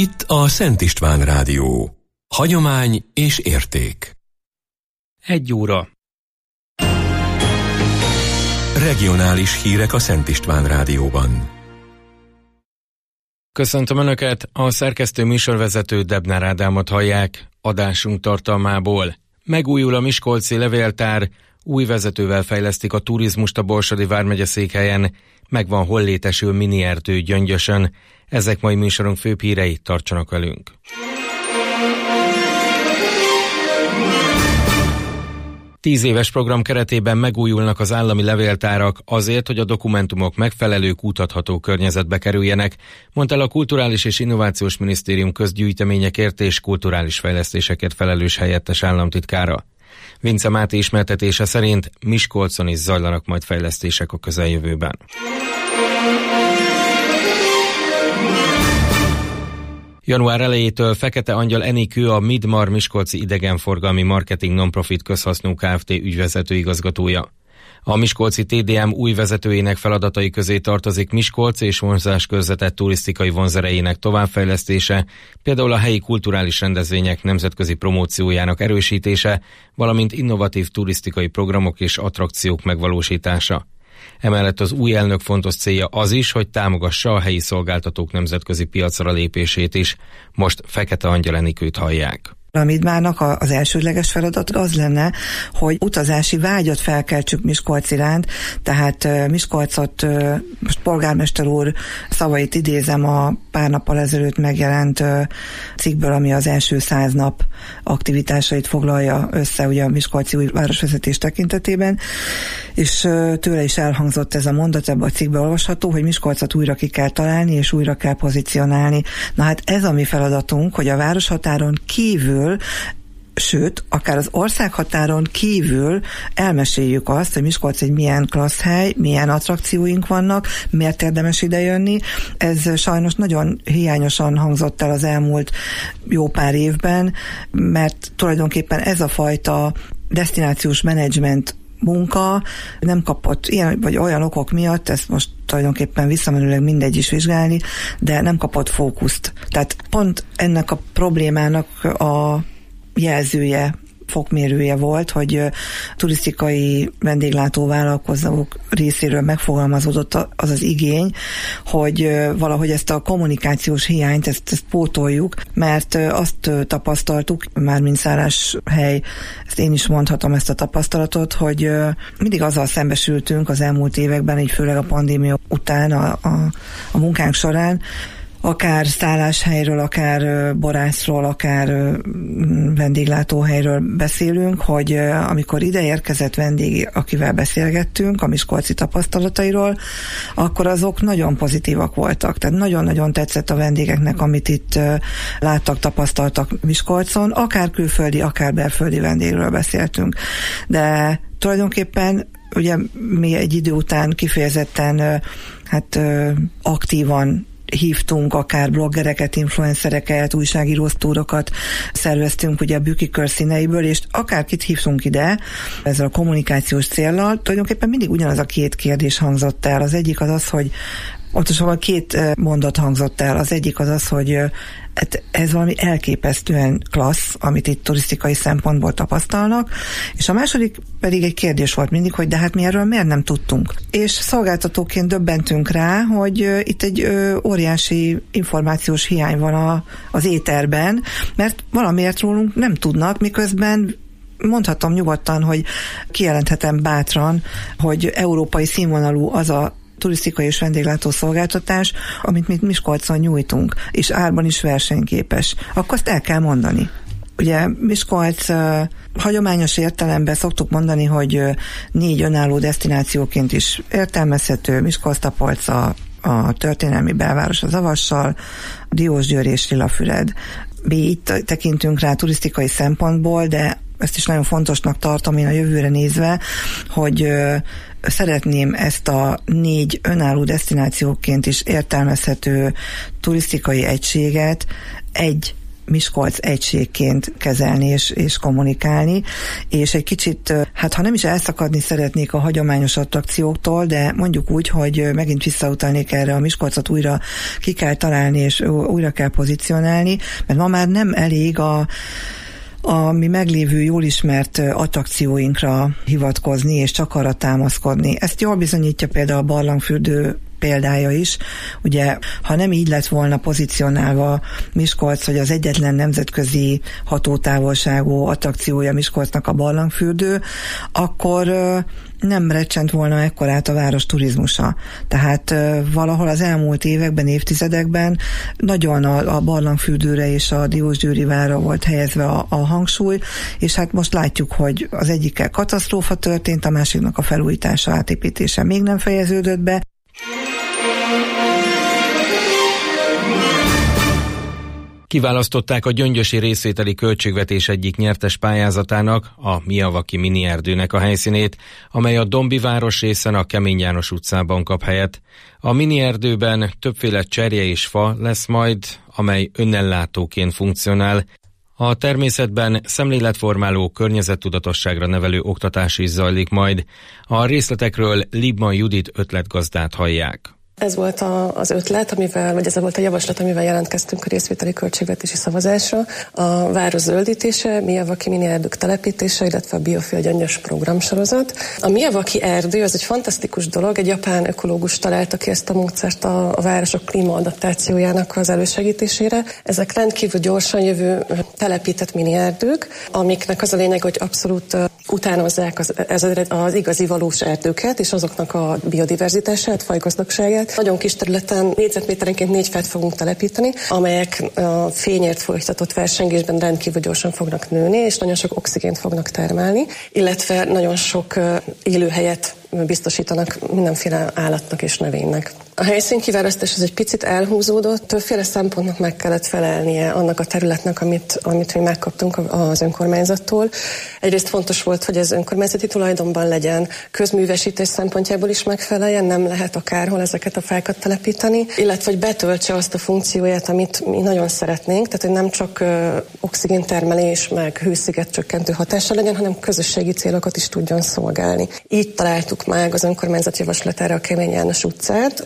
Itt a Szent István Rádió. Hagyomány és érték. 1 óra. Regionális hírek a Szent István Rádióban. Köszöntöm Önöket, a szerkesztő műsorvezető Debnár Ádámot hallják. Adásunk tartalmából: megújul a miskolci levéltár, új vezetővel fejlesztik a turizmust a Borsodi vármegye székhelyen, megvan hol létesül minierdő Gyöngyösön. Ezek mai műsorunk főbb hírei, tartsanak velünk. Tíz éves program keretében megújulnak az állami levéltárak azért, hogy a dokumentumok megfelelő, kutatható környezetbe kerüljenek, mondta el a Kulturális és Innovációs Minisztérium közgyűjteményekért és kulturális fejlesztésekért felelős helyettes államtitkára. Vince Máté ismertetése szerint Miskolcon is zajlanak majd fejlesztések a közeljövőben. Január elejétől Fekete Angyal Enikő, a Midmar Miskolci idegenforgalmi marketing non-profit közhasznú Kft. Ügyvezető igazgatója. A miskolci TDM új vezetőjének feladatai közé tartozik Miskolc és vonzás körzetett turisztikai vonzerejének továbbfejlesztése, például a helyi kulturális rendezvények nemzetközi promóciójának erősítése, valamint innovatív turisztikai programok és attrakciók megvalósítása. Emellett az új elnök fontos célja az is, hogy támogassa a helyi szolgáltatók nemzetközi piacra lépését is. Most Fekete Angyal Enikőt hallják. A Midmárnak az elsődleges feladat az lenne, hogy utazási vágyat felkeltsük Miskolc iránt, tehát Miskolcot, most polgármester úr szavait idézem a pár nappal ezelőtt megjelent cikkből, ami az első 100 nap aktivitásait foglalja össze, ugye a miskolci új városvezetés tekintetében, és tőle is elhangzott ez a mondat, ebben a cikkben olvasható, hogy Miskolcot újra ki kell találni, és újra kell pozícionálni. Na hát ez a mi feladatunk, hogy a városhatáron kívül, sőt, akár az országhatáron kívül elmeséljük azt, hogy Miskolc egy milyen klassz hely, milyen attrakcióink vannak, miért érdemes idejönni. Ez sajnos nagyon hiányosan hangzott el az elmúlt jó pár évben, mert tulajdonképpen ez a fajta desztinációs menedzsment munka nem kapott ilyen vagy olyan okok miatt, ezt most tulajdonképpen visszamenőleg mindegy is vizsgálni, de nem kapott fókuszt. Tehát pont ennek a problémának a jelzője, fokmérője volt, hogy turisztikai vendéglátó vállalkozók részéről megfogalmazódott az az igény, hogy valahogy ezt a kommunikációs hiányt, ezt pótoljuk, mert azt tapasztaltuk, mármint szálláshely, ezt én is mondhatom ezt a tapasztalatot, hogy mindig azzal szembesültünk az elmúlt években, így főleg a pandémia után a munkánk során, akár szálláshelyről, akár borászról, akár vendéglátóhelyről beszélünk, hogy amikor ide érkezett vendég, akivel beszélgettünk a miskolci tapasztalatairól, akkor azok nagyon pozitívak voltak. Tehát nagyon-nagyon tetszett a vendégeknek, amit itt láttak, tapasztaltak Miskolcon, akár külföldi, akár belföldi vendégről beszéltünk. De tulajdonképpen ugye mi egy idő után kifejezetten aktívan hívtunk akár bloggereket, influencereket, újságírósztúrokat szerveztünk ugye a Bükki kör színeiből, és akárkit hívtunk ide ezzel a kommunikációs céllal, tulajdonképpen mindig ugyanaz a 2 kérdés hangzott el. Az egyik az az, hogy pontosabban 2 mondat hangzott el. Az egyik az az, hogy ez valami elképesztően klassz, amit itt turisztikai szempontból tapasztalnak, és a második pedig egy kérdés volt mindig, hogy de hát mi erről miért nem tudtunk. És szolgáltatóként döbbentünk rá, hogy itt egy óriási információs hiány van az éterben, mert valamiért rólunk nem tudnak, miközben mondhatom nyugodtan, hogy kijelenthetem bátran, hogy európai színvonalú az a turisztikai és vendéglátó szolgáltatás, amit mi Miskolcon nyújtunk, és árban is versenyképes. Akkor azt el kell mondani. Ugye Miskolc hagyományos értelemben szoktuk mondani, hogy 4 önálló desztinációként is értelmezhető, Miskolc-Tapolca, a történelmi belváros az Avassal, Diósgyőr és Lilafüred. Mi itt tekintünk rá turisztikai szempontból, de ezt is nagyon fontosnak tartom én a jövőre nézve, hogy szeretném ezt a 4 önálló desztinációként is értelmezhető turisztikai egységet egy Miskolc egységként kezelni és kommunikálni, és egy kicsit, hát ha nem is elszakadni szeretnék a hagyományos attrakcióktól, de mondjuk úgy, hogy megint visszautalnék erre, a Miskolcot újra ki kell találni, és újra kell pozícionálni, mert ma már nem elég a mi meglévő, jól ismert attrakcióinkra hivatkozni, és csak arra támaszkodni. Ezt jól bizonyítja például a barlangfürdő példája is. Ugye, ha nem így lett volna pozícionálva Miskolc, hogy az egyetlen nemzetközi hatótávolságú attrakciója Miskolcnak a barlangfürdő, akkor nem recsent volna ekkorát a város turizmusa. Tehát valahol az elmúlt években, évtizedekben nagyon a barlangfürdőre és a Diósgyőri várra volt helyezve a hangsúly, és hát most látjuk, hogy az egyikkel katasztrófa történt, a másiknak a felújítása, átépítése még nem fejeződött be. Kiválasztották a gyöngyösi részvételi költségvetés egyik nyertes pályázatának, a Miavaki mini erdőnek a helyszínét, amely a Dombi városrészen a Kemény János utcában kap helyet. A mini erdőben többféle cserje és fa lesz majd, amely önellátóként funkcionál. A természetben szemléletformáló, környezettudatosságra nevelő oktatás is zajlik majd. A részletekről Libman Judit ötletgazdát hallják. Ez volt az ötlet, vagy ez volt a javaslat, amivel jelentkeztünk a részvételi költségvetési szavazásra. A város zöldítése, Miavaki mini erdők telepítése, illetve a biofil gyöngyös programsorozat. A Miavaki erdő az egy fantasztikus dolog, egy japán ökológus találta ki ezt a módszert a városok klímaadaptációjának az elősegítésére. Ezek rendkívül gyorsan jövő telepített mini erdők, amiknek az a lényeg, hogy abszolút utánozzák az igazi valós erdőket, és azoknak a biodiverzitását, fajgazdagságát. Nagyon kis területen, négyzetméterenként 4 fát fogunk telepíteni, amelyek a fényért folytatott versengésben rendkívül gyorsan fognak nőni, és nagyon sok oxigént fognak termelni, illetve nagyon sok élőhelyet biztosítanak mindenféle állatnak és növénynek. A helyszín kiválasztás az egy picit elhúzódott, többféle szempontnak meg kellett felelnie annak a területnek, amit mi megkaptunk az önkormányzattól. Egyrészt fontos volt, hogy ez önkormányzati tulajdonban legyen, közművesítés szempontjából is megfeleljen, nem lehet akárhol ezeket a fákat telepíteni, illetve hogy betöltse azt a funkcióját, amit mi nagyon szeretnénk, tehát hogy nem csak oxigéntermelés, meg hősziget csökkentő hatása legyen, hanem közösségi célokat is tudjon szolgálni. Így találtuk meg az önkormányzat javaslatára a Kemény János utcát.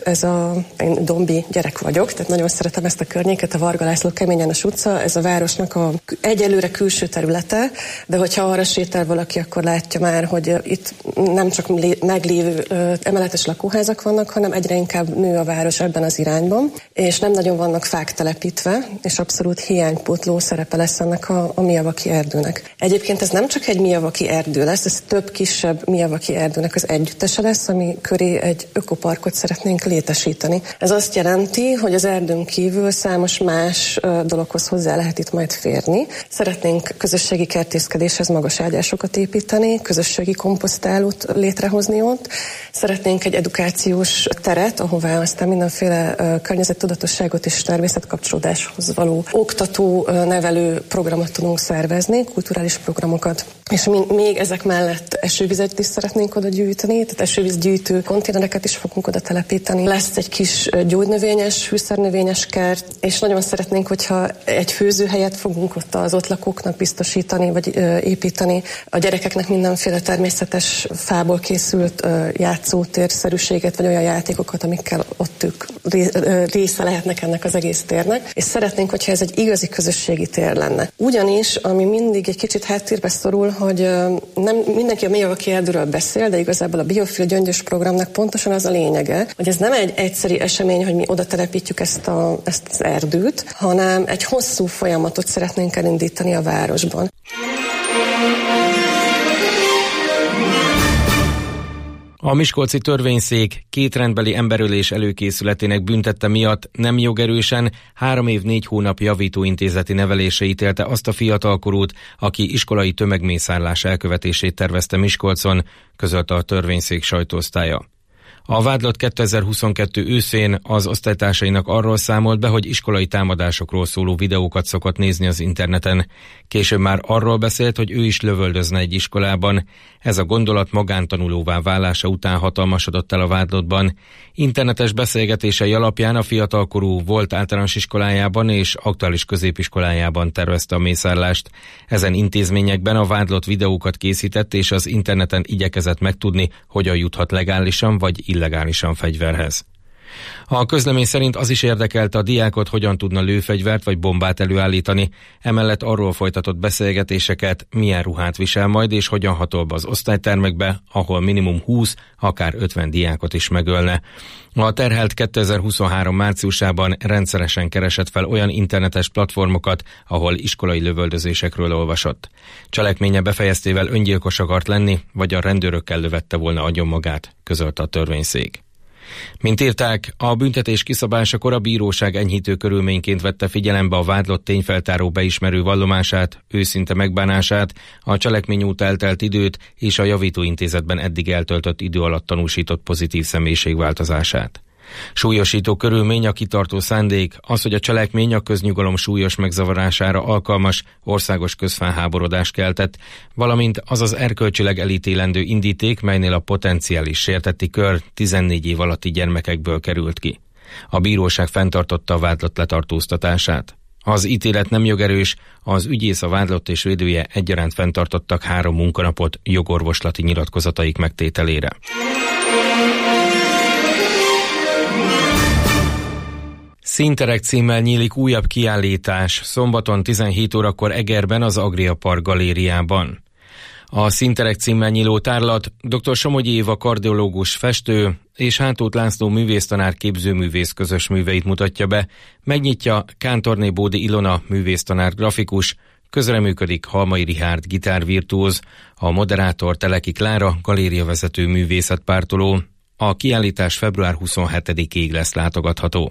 Én dombi gyerek vagyok, tehát nagyon szeretem ezt a környéket, a Varga László Kemény János utca, ez a városnak egyelőre külső területe, de hogyha arra sétál valaki, akkor látja már, hogy itt nem csak meglévő emeletes lakóházak vannak, hanem egyre inkább nő a város ebben az irányban, és nem nagyon vannak fák telepítve, és abszolút hiánypótló szerepe lesz ennek a Miavaki erdőnek. Egyébként ez nem csak egy Miavaki erdő lesz, ez több kisebb Miavaki erdőnek az együttese lesz, ami köré egy ökoparkot szeretnénk létesíteni. Ez azt jelenti, hogy az erdőn kívül számos más dologhoz hozzá lehet itt majd férni. Szeretnénk közösségi kertészkedéshez magas ágyásokat építeni, közösségi komposztálót létrehozni ott. Szeretnénk egy edukációs teret, ahová aztán mindenféle környezettudatosságot és természetkapcsolódáshoz való oktató, nevelő programot tudunk szervezni, kulturális programokat. És még ezek mellett esővizet is szeretnénk oda gyűjteni, tehát esővízgyűjtő konténereket is fogunk oda telepíteni. Lesz egy kis gyógynövényes, fűszernövényes kert, és nagyon szeretnénk, hogyha egy főzőhelyet fogunk az ott lakóknak biztosítani, vagy építeni. A gyerekeknek mindenféle természetes fából készült játszótérszerűséget, vagy olyan játékokat, amikkel ott ők része lehetnek ennek az egész térnek. És szeretnénk, hogyha ez egy igazi közösségi tér lenne. Ugyanis, ami mindig egy kicsit háttérbe szorul, hogy nem mindenki a Miavaki erdőről beszél, de igazából a biofil gyöngyös programnak pontosan az a lényege, hogy ez nem egy egyszeri esemény, hogy mi oda telepítjük ezt az erdőt, hanem egy hosszú folyamatot szeretnénk elindítani a városban. A miskolci törvényszék 2 rendbeli emberölés előkészületének büntette miatt nem jogerősen 3 év 4 hónap javítóintézeti nevelése ítélte azt a fiatalkorút, aki iskolai tömegmészárlás elkövetését tervezte Miskolcon, közölte a törvényszék sajtóosztálya. A vádlott 2022 őszén az osztálytársainak arról számolt be, hogy iskolai támadásokról szóló videókat szokott nézni az interneten. Később már arról beszélt, hogy ő is lövöldözne egy iskolában. Ez a gondolat magántanulóvá válása után hatalmasodott el a vádlottban. Internetes beszélgetései alapján a fiatalkorú volt általános iskolájában és aktuális középiskolájában tervezte a mészárlást. Ezen intézményekben a vádlott videókat készített, és az interneten igyekezett megtudni, hogyan juthat legálisan vagy illegálisan fegyverhez. A közlemény szerint az is érdekelte a diákot, hogyan tudna lőfegyvert vagy bombát előállítani, emellett arról folytatott beszélgetéseket, milyen ruhát visel majd és hogyan hatol be az osztálytermekbe, ahol minimum 20, akár 50 diákot is megölne. A terhelt 2023 márciusában rendszeresen keresett fel olyan internetes platformokat, ahol iskolai lövöldözésekről olvasott. Cselekménye befejeztével öngyilkos akart lenni, vagy a rendőrökkel lövette volna agyon magát, közölte a törvényszék. Mint írták, a büntetés kiszabásakor a bíróság enyhítő körülményként vette figyelembe a vádlott tényfeltáró beismerő vallomását, őszinte megbánását, a cselekmény óta eltelt időt és a javítóintézetben eddig eltöltött idő alatt tanúsított pozitív személyiségváltozását. Súlyosító körülmény a kitartó szándék, az, hogy a cselekmény a köznyugalom súlyos megzavarására alkalmas, országos közfelháborodást keltett, valamint az az erkölcsileg elítélendő indíték, melynél a potenciális sértetti kör 14 év alatti gyermekekből került ki. A bíróság fenntartotta a vádlott letartóztatását. Az ítélet nem jogerős, az ügyész, a vádlott és védője egyaránt fenntartottak 3 munkanapot jogorvoslati nyilatkozataik megtételére. Színterek címmel nyílik újabb kiállítás szombaton 17 órakor Egerben az Agria Park galériában. A Színterek címmel nyíló tárlat dr. Somogyi Éva kardiológus festő és Hántóth László művésztanár képzőművész közös műveit mutatja be, megnyitja Kántorné Bódi Ilona művésztanár grafikus, közreműködik Halmai Richárd gitárvirtuóz, a moderátor Teleki Klára galériavezető művészetpártoló. A kiállítás február 27-ig lesz látogatható.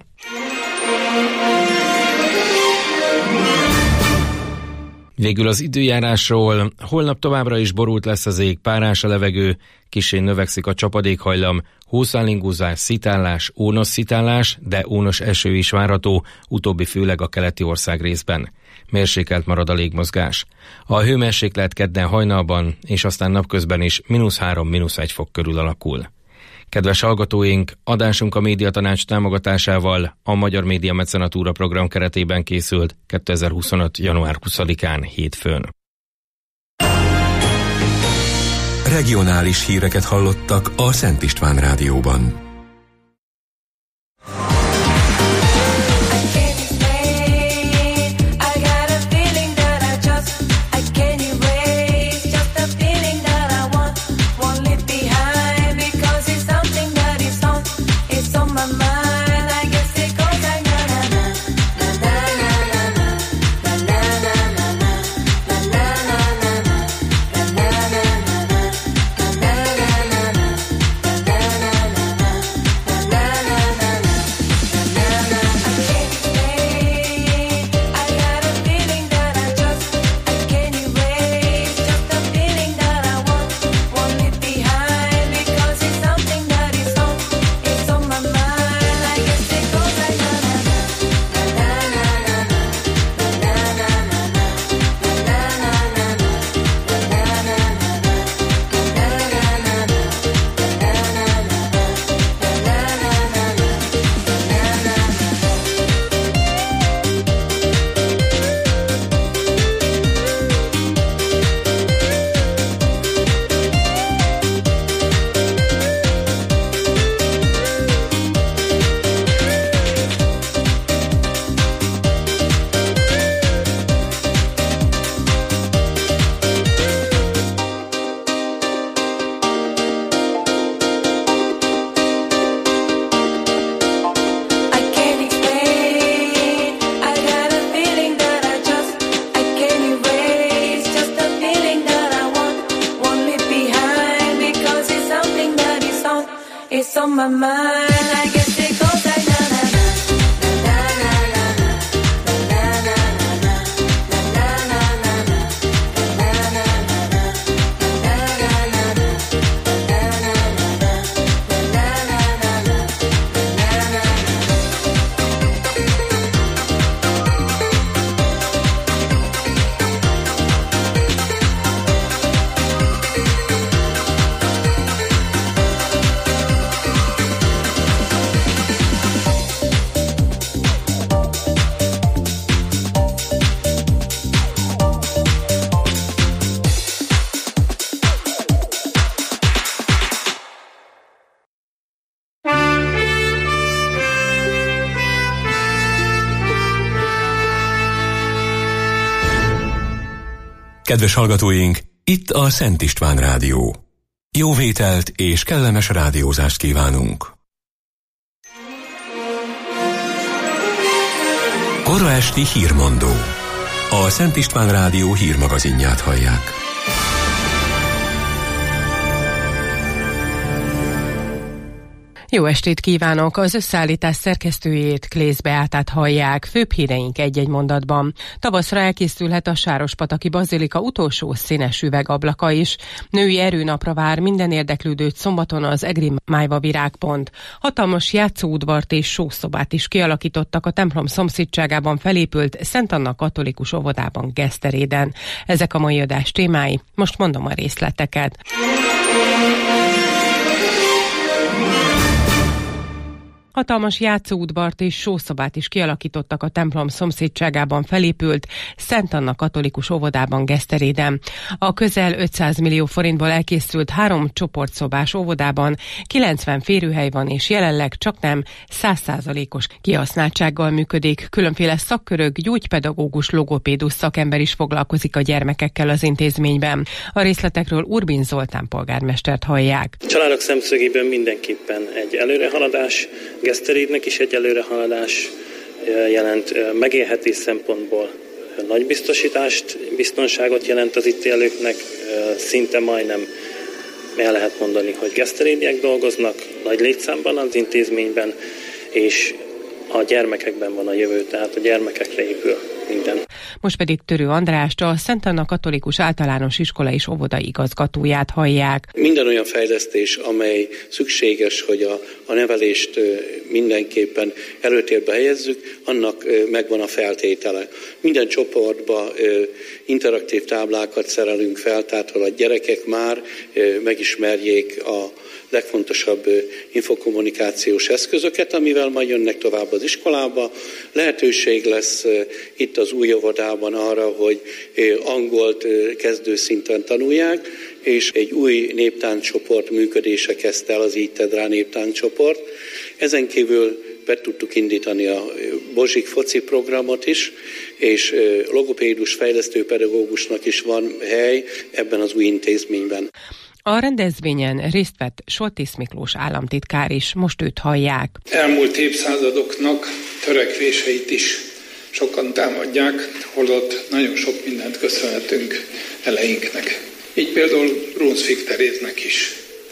Végül az időjárásról. Holnap továbbra is borult lesz az ég, párás a levegő, kissé növekszik a csapadékhajlam, hószálingózás, szitálás, ónos szitálás, de ónos eső is várható, utóbbi főleg a keleti ország részben. Mérsékelt marad a légmozgás. A hőmérséklet kedden hajnalban és aztán napközben is -3–1 fok körül alakul. Kedves hallgatóink, adásunk a Médiatanács támogatásával a Magyar Média Mecenatúra program keretében készült 2025. január 20-án hétfőn. Regionális híreket hallottak a Szent István Rádióban. Kedves hallgatóink, itt a Szent István Rádió. Jó vételt és kellemes rádiózást kívánunk! Kora esti hírmondó. A Szent István Rádió hírmagazinját hallják. Jó estét kívánok! Az összeállítás szerkesztőjét, Klész Beátát hallják. Főbb híreink egy-egy mondatban. Tavaszra elkészülhet a Sárospataki Bazilika utolsó színes üvegablaka is. Női erőnapra vár minden érdeklődőt szombaton az Egri Májva Virágpont. Hatalmas játszóudvart és sószobát is kialakítottak a templom szomszédságában felépült Szent Anna katolikus óvodában Geszteréden. Ezek a mai adás témái. Most mondom a részleteket. Hatalmas játszóudvart és sószobát is kialakítottak a templom szomszédságában felépült Szent Anna katolikus óvodában Geszteréden. A közel 500 millió forintból elkészült 3 csoportszobás óvodában 90 férőhely van, és jelenleg csaknem 100%-os kihasználtsággal működik. Különféle szakkörök, gyógypedagógus, logopédus szakember is foglalkozik a gyermekekkel az intézményben. A részletekről Urbin Zoltán polgármestert hallják. A családok szemszögében mindenképpen egy előrehaladás, Geszterédnek is egy előrehaladás jelent, megélhetés szempontból nagy biztonságot jelent az itt élőknek, szinte majdnem el lehet mondani, hogy geszterédiek dolgoznak nagy létszámban az intézményben, és a gyermekekben van a jövő, tehát a gyermekekre épül minden. Most pedig Törő Andrást, a Szent Anna katolikus általános iskola és óvoda igazgatóját hallják. Minden olyan fejlesztés, amely szükséges, hogy a nevelést mindenképpen előtérbe helyezzük, annak megvan a feltétele. Minden csoportba interaktív táblákat szerelünk fel, tehát a gyerekek már megismerjék a legfontosabb infokommunikációs eszközöket, amivel majd jönnek tovább az iskolába. Lehetőség lesz itt az új óvodában arra, hogy angolt kezdőszinten tanulják, és egy új néptánccsoport működése kezdte el, az Így tedd rá néptánccsoport. Ezen kívül be tudtuk indítani a Bozsik foci programot is, és logopédus fejlesztőpedagógusnak is van hely ebben az új intézményben. A rendezvényen részt vett Soltész Miklós államtitkár is, most őt hallják. Elmúlt évszázadoknak törekvéseit is sokan támadják, holott nagyon sok mindent köszönhetünk eleinknek. Így például Brunswick Teréznek is,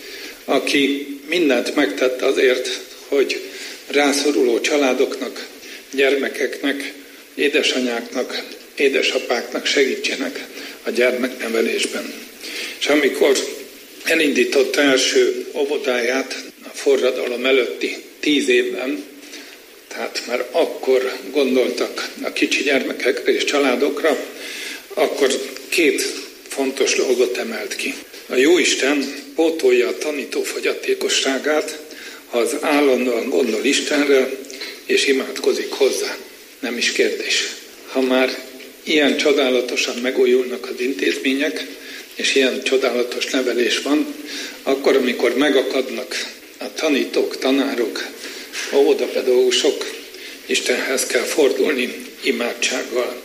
aki mindent megtett azért, hogy rászoruló családoknak, gyermekeknek, édesanyáknak, édesapáknak segítsenek a gyermeknevelésben. És amikor elindította első óvodáját a forradalom előtti 10 évben, tehát már akkor gondoltak a kicsi gyermekekre és családokra, akkor 2 fontos dolgot emelt ki. A Jóisten pótolja a tanító fogyatékosságát, ha az állandóan gondol Istenre és imádkozik hozzá. Nem is kérdés. Ha már ilyen csodálatosan megújulnak az intézmények, és ilyen csodálatos nevelés van, akkor, amikor megakadnak a tanítók, tanárok, óvodapedagógusok, Istenhez kell fordulni imádsággal.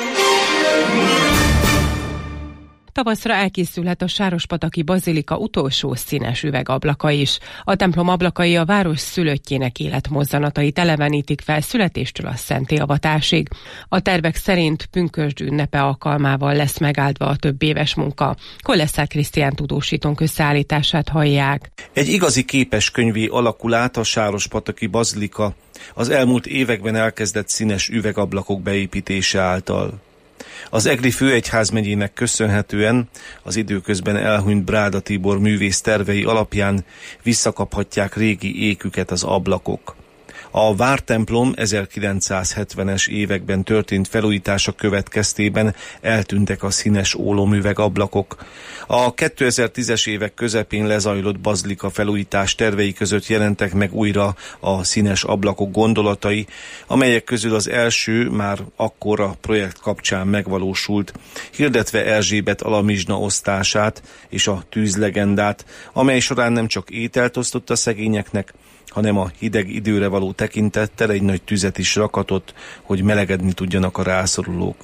Tavaszra elkészülhet a Sárospataki Bazilika utolsó színes üvegablaka is. A templom ablakai a város szülöttjének életmozzanatait elevenítik fel születéstől a szentélyavatásig. A tervek szerint pünkösd ünnepe alkalmával lesz megáldva a több éves munka. Koleszár Krisztián tudósítónk összeállítását hallják. Egy igazi képeskönyvé alakul át a Sárospataki Bazilika az elmúlt években elkezdett színes üvegablakok beépítése által. Az Egri főegyházmegyének köszönhetően az időközben elhunyt Bráda Tibor művész tervei alapján visszakaphatják régi éküket az ablakok. A vártemplom 1970-es években történt felújítása következtében eltűntek a színes ólomüvegablakok. A 2010-es évek közepén lezajlott bazilika felújítás tervei között jelentek meg újra a színes ablakok gondolatai, amelyek közül az első már akkor a projekt kapcsán megvalósult, hirdetve Erzsébet alamizsna osztását és a tűzlegendát, amely során nem csak ételt osztott a szegényeknek, hanem a hideg időre való tekintettel egy nagy tüzet is rakatott, hogy melegedni tudjanak a rászorulók.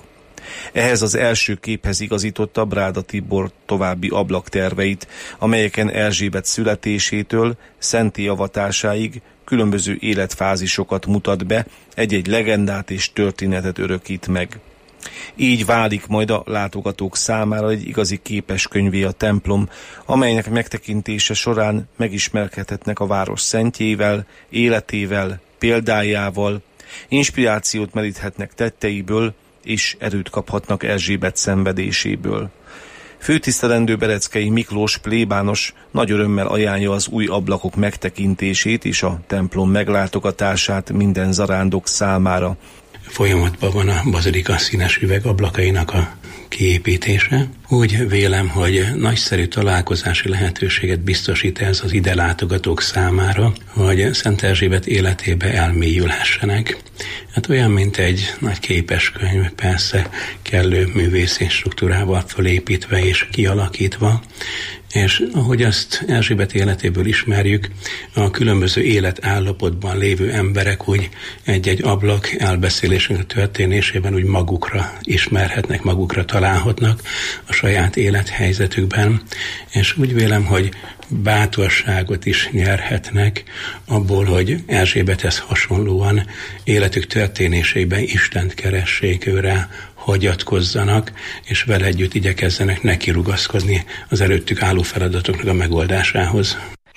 Ehhez az első képhez igazította Bráda Tibor további ablakterveit, amelyeken Erzsébet születésétől szentté avatásáig különböző életfázisokat mutat be, egy-egy legendát és történetet örökít meg. Így válik majd a látogatók számára egy igazi képeskönyvé a templom, amelynek megtekintése során megismerkedhetnek a város szentjével, életével, példájával, inspirációt meríthetnek tetteiből, és erőt kaphatnak Erzsébet szenvedéséből. Főtisztelendő Bereckei Miklós plébános nagy örömmel ajánlja az új ablakok megtekintését és a templom meglátogatását minden zarándok számára. Folyamatban van a bazilika színes üvegablakainak a kiépítése. Úgy vélem, hogy nagyszerű találkozási lehetőséget biztosít ez az ide látogatók számára, hogy Szent Erzsébet életébe elmélyülhessenek. Hát olyan, mint egy nagy képeskönyv, persze kellő művészi struktúrával fölépítve és kialakítva, és ahogy azt Erzsébet életéből ismerjük, a különböző életállapotban lévő emberek úgy egy-egy ablak elbeszélésünk történésében úgy magukra ismerhetnek, magukra találhatnak a saját élethelyzetükben, és úgy vélem, hogy bátorságot is nyerhetnek abból, hogy Erzsébethez hasonlóan életük történésében Istent keressék, őre hagyatkozzanak, és vele együtt igyekezzenek nekirugaszkodni az előttük álló feladatoknak a megoldásához.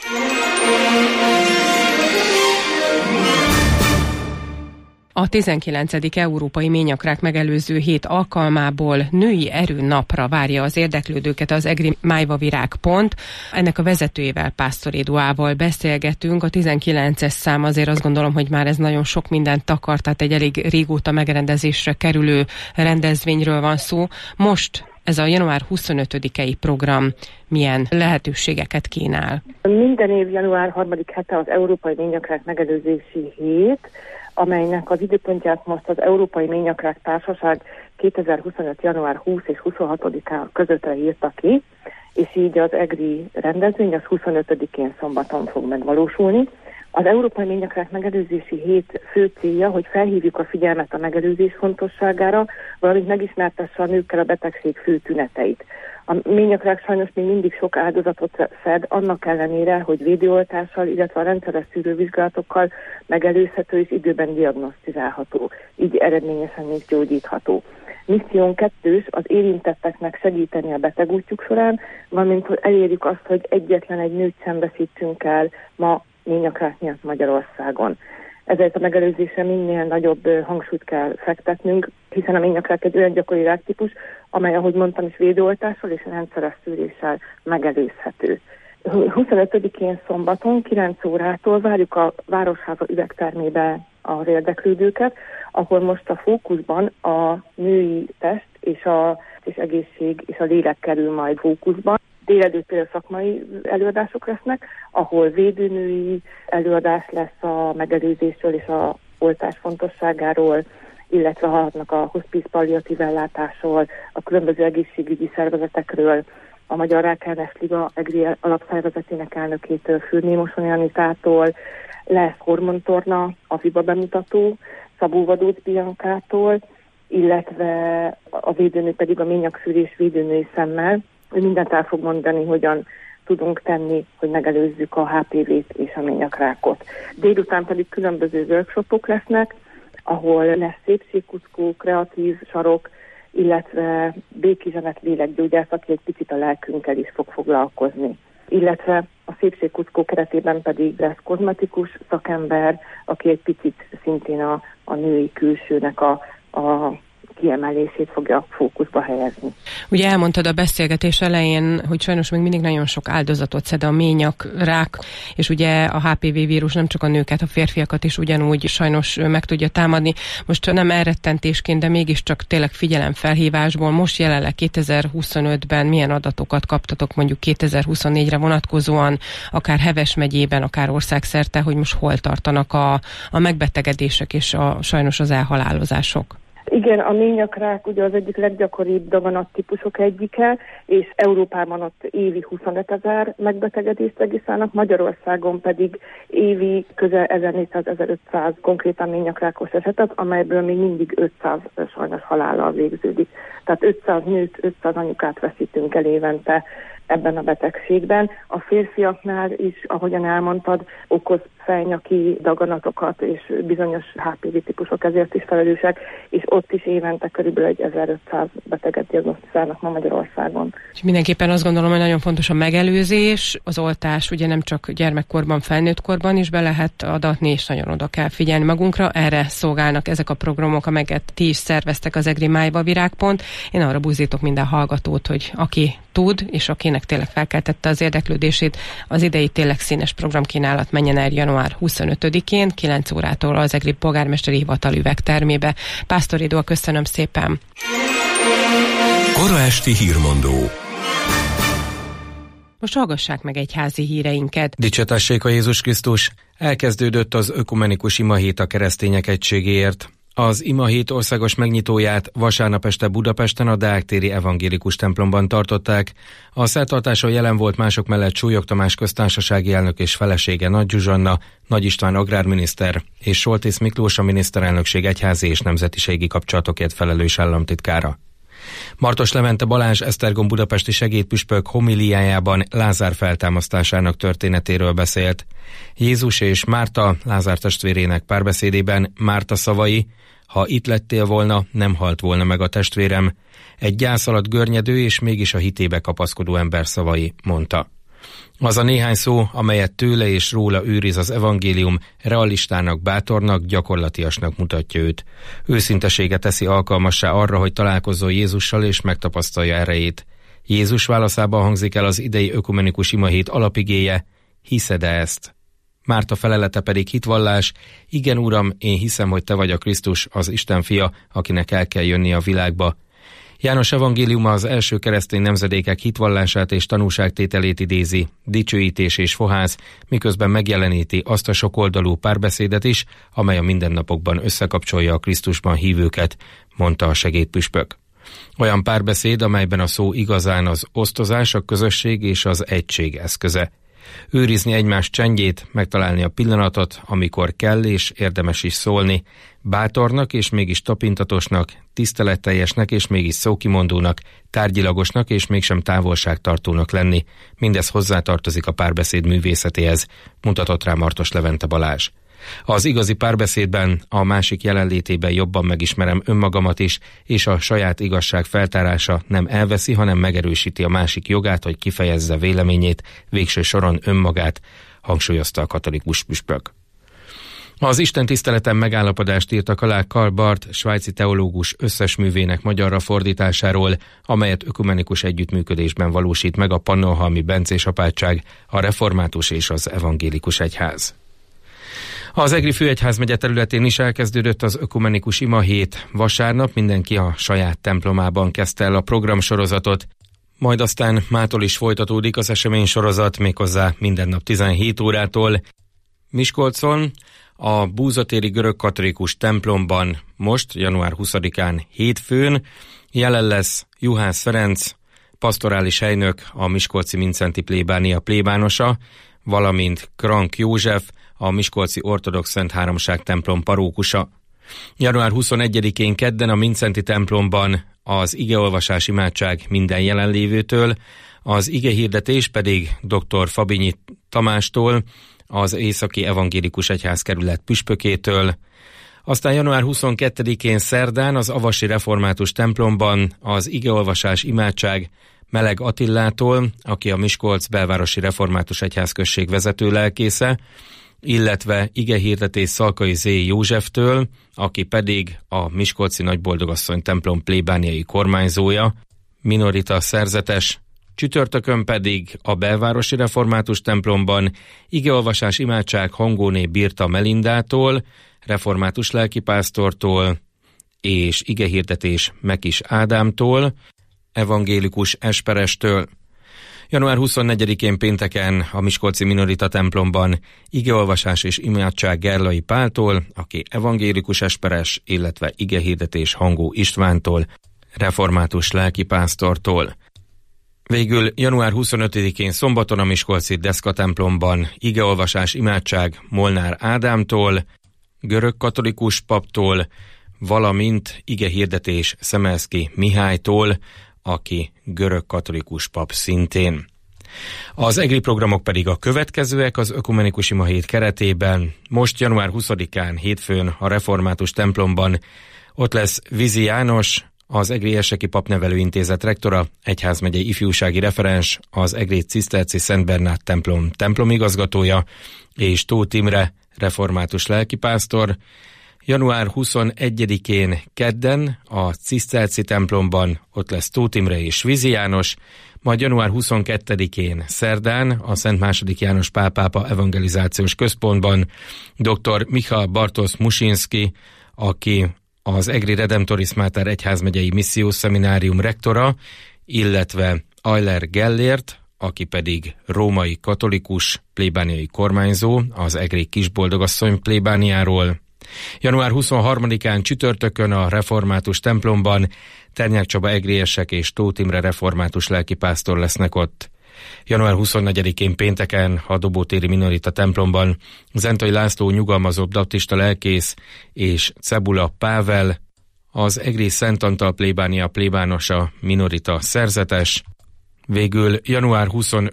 A 19. Európai Ményakrák megelőző hét alkalmából női erőnapra várja az érdeklődőket az egri májvavirág.pont. Ennek a vezetőjével, Pásztor Éduával beszélgetünk. A 19-es szám azért azt gondolom, hogy már ez nagyon sok mindent takar, tehát egy elég régóta megrendezésre kerülő rendezvényről van szó. Most ez a január 25-i program milyen lehetőségeket kínál? Minden év január 3. hete az Európai Ményakrák megelőzési hét, amelynek az időpontját most az Európai Ményakrák Társaság 2025. január 20 és 26-a közöttre írta ki, és így az egri rendezvény az 25-én szombaton fog megvalósulni. Az Európai Ményakrák megelőzési hét fő célja, hogy felhívjuk a figyelmet a megelőzés fontosságára, valamint megismertesse a nőkkel a betegség fő tüneteit. A ményakrák sajnos még mindig sok áldozatot szed, annak ellenére, hogy védőoltással, illetve a rendszeres szűrővizsgálatokkal megelőzhető és időben diagnosztizálható, így eredményesen is gyógyítható. Misszión 2 az érintetteknek segíteni a betegútjuk során, valamint hogy elérjük azt, hogy egyetlen egy nőt sem veszítsünk el ma ményakrák miatt Magyarországon. Ezért a megelőzésre minél nagyobb hangsúlyt kell fektetnünk, hiszen a ményakrák egy olyan gyakori ráktípus, amely, ahogy mondtam is, védőoltással és rendszeres szűréssel megelőzhető. 25-én szombaton 9 órától várjuk a Városháza üvegtermébe az érdeklődőket, ahol most a fókuszban a női test és egészség és a lélek kerül majd fókuszban. Délelőtt például szakmai előadások lesznek, ahol védőnői előadás lesz a megelőzésről és a oltás fontosságáról, illetve hallhatnak a hospice palliatív ellátásról, a különböző egészségügyi szervezetekről, a Magyar Rákellenes Liga egri alapszervezetének elnökétől, Fürné Mosoni Anitától, lesz hormontorna, a Viba bemutató, Szabó Vadóc Biancától, illetve a védőnő pedig a ményakszűrés védőnői szemmel. Ő mindent el fog mondani, hogyan tudunk tenni, hogy megelőzzük a HPV-t és a ményakrákot. Délután pedig különböző workshopok lesznek, ahol lesz szépségkuckó, kreatív sarok, illetve békizsenet lélekgyógyász, aki egy picit a lelkünkkel is fog foglalkozni. Illetve a szépségkuckó keretében pedig lesz kozmetikus szakember, aki egy picit szintén a női külsőnek a kiemelését fogja fókuszba helyezni. Ugye elmondtad a beszélgetés elején, hogy sajnos még mindig nagyon sok áldozatot szed a ményakrák, és ugye a HPV vírus nem csak a nőket, a férfiakat is ugyanúgy sajnos meg tudja támadni. Most nem elrettentésként, de mégiscsak tényleg figyelemfelhívásból. Most jelenleg 2025-ben milyen adatokat kaptatok mondjuk 2024-re vonatkozóan, akár Heves megyében, akár országszerte, hogy most hol tartanak a megbetegedések és sajnos az elhalálozások? Igen, a ményakrák ugye az egyik leggyakoribb daganattípusok egyike, és Európában ott évi 25 000 megbetegedést regisztrálnak, Magyarországon pedig évi közel 1400-1500 konkrétan ményakrákos esetet, amelyből még mindig 500 sajnos halállal végződik. Tehát 500 nőt, 500 anyukát veszítünk el évente ebben a betegségben. A férfiaknál is, ahogyan elmondtad, okoz fejnyaki daganatokat, és bizonyos HPV típusok ezért is felelősek, és ott is évente körülbelül egy 1500 beteget diagnosztizálnak ma Magyarországon. És mindenképpen azt gondolom, hogy nagyon fontos a megelőzés, az oltás ugye nem csak gyermekkorban, felnőttkorban is be lehet adatni, és nagyon oda kell figyelni magunkra. Erre szolgálnak ezek a programok, amelyeket ti is szerveztek az EGRI Májva Virágpont. Én arra buzdítok minden hallgatót, hogy aki tud, és akinek tényleg felkeltette az érdeklődését, az idei tényleg színes programkínálat menjen el január 25-én, 9 órától az EGRI polgármesteri hivatal üvegtermébe. Pásztor Idó, köszönöm szépen! Kora esti hírmondó. Most hallgassák meg egyházi híreinket. Dicsőtessék a Jézus Krisztus! Elkezdődött az ökumenikus imahét a keresztények egységéért. Az imahét országos megnyitóját vasárnap este Budapesten a Deák téri evangélikus templomban tartották. A szertartáson jelen volt mások mellett Súlyog Tamás köztársasági elnök és felesége Nagy Zsuzsanna, Nagy István agrárminiszter és Soltész Miklós a miniszterelnökség egyházi és nemzetiségi kapcsolatokért felelős államtitkára. Martos Levente Balázs Esztergom budapesti segédpüspök homiliájában Lázár feltámasztásának történetéről beszélt. Jézus és Márta, Lázár testvérének párbeszédében Márta szavai: ha itt lettél volna, nem halt volna meg a testvérem. Egy gyász alatt görnyedő és mégis a hitébe kapaszkodó ember szavai, mondta. Az a néhány szó, amelyet tőle és róla őriz az evangélium, realistának, bátornak, gyakorlatiasnak mutatja őt. Őszintesége teszi alkalmassá arra, hogy találkozzon Jézussal és megtapasztalja erejét. Jézus válaszában hangzik el az idei ökumenikus imahét alapigéje: hiszed-e ezt? Márta felelete pedig hitvallás: igen, Uram, én hiszem, hogy te vagy a Krisztus, az Isten fia, akinek el kell jönni a világba. János evangéliuma az első keresztény nemzedékek hitvallását és tanúságtételét idézi, dicsőítés és fohász, miközben megjeleníti azt a sokoldalú párbeszédet is, amely a mindennapokban összekapcsolja a Krisztusban hívőket, mondta a segédpüspök. Olyan párbeszéd, amelyben a szó igazán az osztozás, a közösség és az egység eszköze. Őrizni egymás csendjét, megtalálni a pillanatot, amikor kell és érdemes is szólni, bátornak és mégis tapintatosnak, tiszteletteljesnek és mégis szókimondónak, tárgyilagosnak és mégsem távolságtartónak lenni. Mindez hozzátartozik a párbeszéd művészetéhez, mutatott rá Martos Levente Balázs. Az igazi párbeszédben a másik jelenlétében jobban megismerem önmagamat is, és a saját igazság feltárása nem elveszi, hanem megerősíti a másik jogát, hogy kifejezze véleményét, végső soron önmagát, hangsúlyozta a katolikus püspök. Az istentiszteleten megállapodást írtak alá Karl Barth svájci teológus összes művének magyarra fordításáról, amelyet ökumenikus együttműködésben valósít meg a Pannonhalmi Bencés apátság, a református és az evangélikus egyház. Az EGRI főegyházmegye területén is elkezdődött az ökumenikus imahét. Vasárnap mindenki a saját templomában kezdte el a programsorozatot, majd aztán mától is folytatódik az eseménysorozat, méghozzá minden nap 17 órától. Miskolcon a Búzatéri görögkatolikus templomban most, január 20-án hétfőn jelen lesz Juhász Ferenc, pastorális helynök, a Miskolci Mincenti plébánia plébánosa, valamint Krank József, a Miskolci Ortodox Szent Háromság templom parókusa. Január 21-én kedden a Mincenti templomban az igeolvasás imádság minden jelenlévőtől, az igehirdetés pedig dr. Fabinyi Tamástól, az Északi Evangélikus Egyházkerület püspökétől. Aztán január 22-én szerdán az Avasi Református templomban az igeolvasás imádság Meleg Attillától, aki a Miskolc belvárosi református egyházközség vezető lelkésze, illetve igehirdetés Szalkai Zé Józseftől, aki pedig a Miskolci Nagyboldogasszony templom plébániai kormányzója, minorita szerzetes. Csütörtökön pedig a belvárosi református templomban igeolvasás imádság Hangóné Birta Melindától, református lelkipásztortól, és igehirdetés Mekis Ádámtól, evangélikus Esperestől. Január 24-én pénteken a miskolci Minorita templomban igeolvasás és imádság Gerlai Páltól, aki evangélikus esperes, illetve igehirdetés Hangó Istvántól, református lelkipásztortól. Végül január 25-én szombaton a miskolci Deszka templomban igeolvasás imádság Molnár Ádámtól, görög katolikus paptól, valamint igehirdetés Szemelszky Mihálytól, aki görög katolikus pap szintén. Az EGRI programok pedig a következőek az Ökumenikus Ima Hét keretében. Most január 20-án hétfőn a református templomban ott lesz Vizi János, az EGRI Esseki Papnevelőintézet rektora, egyházmegyei ifjúsági referens, az EGRI Ciszterci Szent Bernát templom templomigazgatója, és Tóth Imre, református lelkipásztor. Január 21-én kedden a Ciszterci templomban ott lesz Tóth Imre és Vizi János, majd január 22-én szerdán a Szent II. János Pál pápa evangelizációs központban dr. Michal Bartosz Musinszky, aki az EGRI Redemptoris Mater egyházmegyei missziós szeminárium rektora, illetve Euler Gellért, aki pedig római katolikus plébániai kormányzó, az EGRI Kisboldogasszony plébániáról. Január 23-án csütörtökön a református templomban Ternyák Csaba egriesek és Tóth Imre református lelkipásztor lesznek ott. Január 24-én pénteken a Dobótéri Minorita templomban Zentai László nyugalmazott baptista lelkész és Cebula Pável, az EGRI Szent Antal plébánia plébánosa minorita szerzetes. Végül január